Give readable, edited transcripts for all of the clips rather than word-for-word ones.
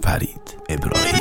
Fərid İbrahim.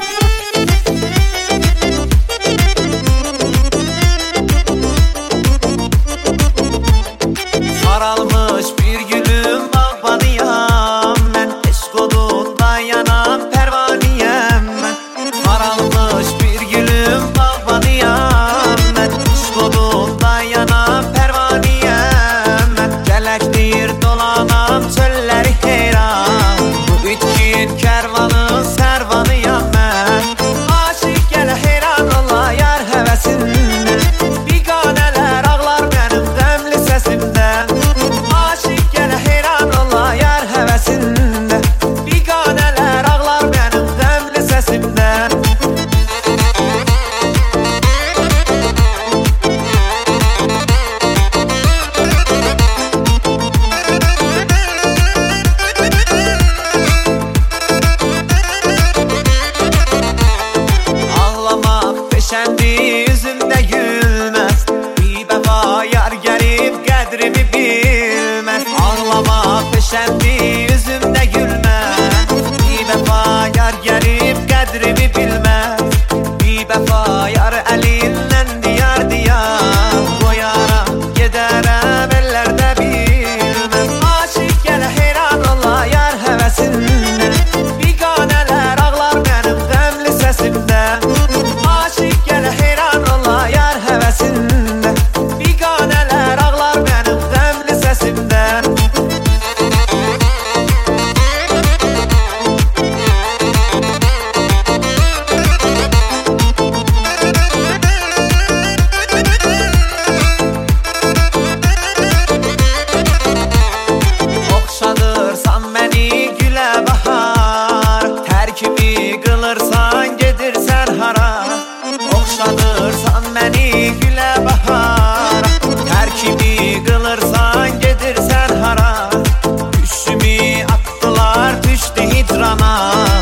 Saralmış bir gülüm bağbanıyam mən, eşq odunda yanan pərvaniyəm mən. Saralmış bir gülüm bağbanıyam mən, eşq odunda yanan pərvaniyəm mən. Gələk deyir dolanam çölləri heyran, bu itkin kərvanın sərvanıyam mən. Aşıq gələ heyran ola yar həvəsindən, biganələr ağlar mənim qəmli səsimdən. Aşıq gələ heyran ola yar həvəsindən, biganələr ağlar mənim qəmli səsimdən. Ağlamaq peşəndi üzümdə gülməz, bir bəfa yar gəlib qədrimi bilməz. Ağlamaq peşəndi üzümdə gülməz, bir bəfa yar gəlib qədrimi bilməz. Bir bəfa yar əlindən diyar diyar qoyaram, gedərəm ellərdə bilməz. Aşıq gələ heyran ola yar həvəsindən, biganələr ağlar mənim qəmli səsimdən. Aşıq gələ heyran ola yar həvəsindən, biganələr ağlar mənim qəmli səsimdən. Oxşadırsan məni gülə bahar, tərkimi qılırsan gedirsən hara. Oxşadırsan məni gülə bahar, tərkimi qılırsan gedirsən hara. Düşümü atdılar düşdü hicrana,